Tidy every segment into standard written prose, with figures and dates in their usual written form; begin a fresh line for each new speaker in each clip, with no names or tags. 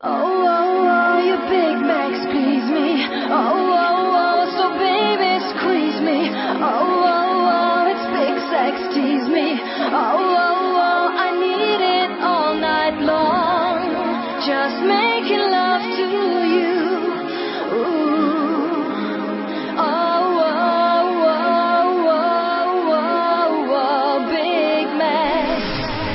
oh, your Big Macs please me. Oh, so baby squeeze me. Oh, it's big sex tease me. Oh, I need it all night long. Just making love to you. Ooh. Oh, Big Macs.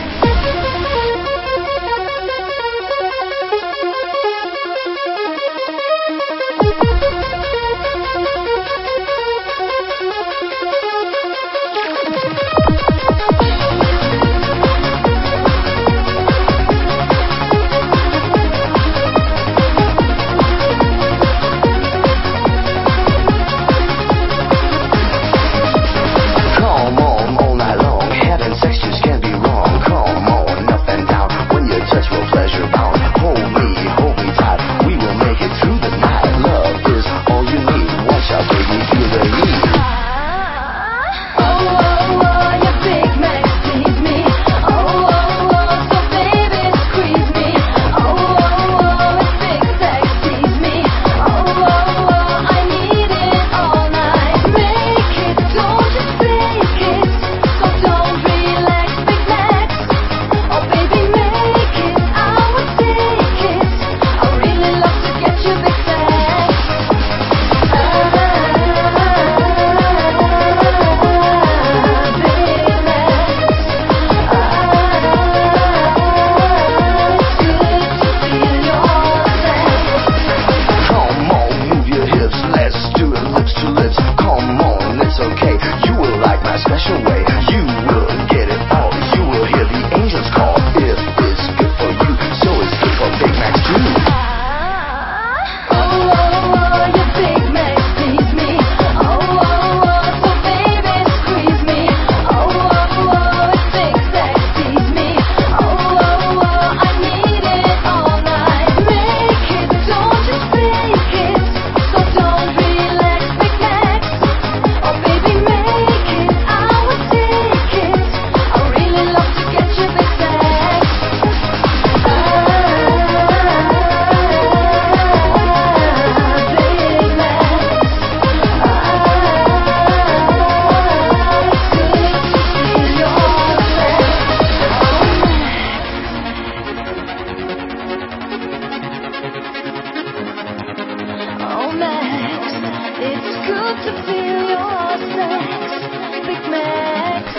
It's good to feel your sex, Big Macs.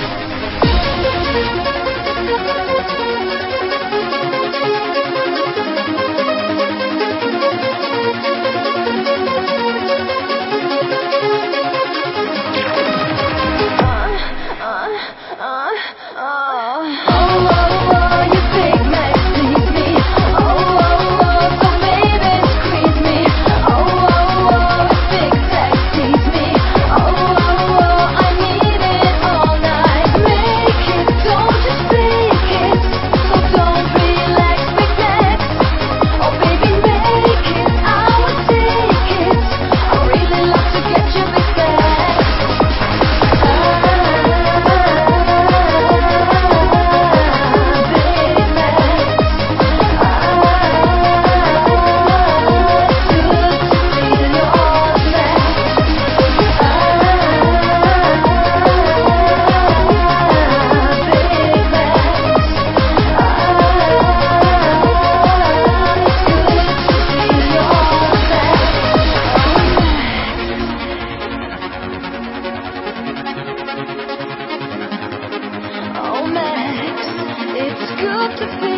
Your Big Macs please me. So baby squeeze me. It's big sex tease me. I need it all night. Make it, don't just fake it. So don't relax, Big Macs. Oh baby, make it, I will take it. I really love to get you big sex. Oh, Max, it's good to feel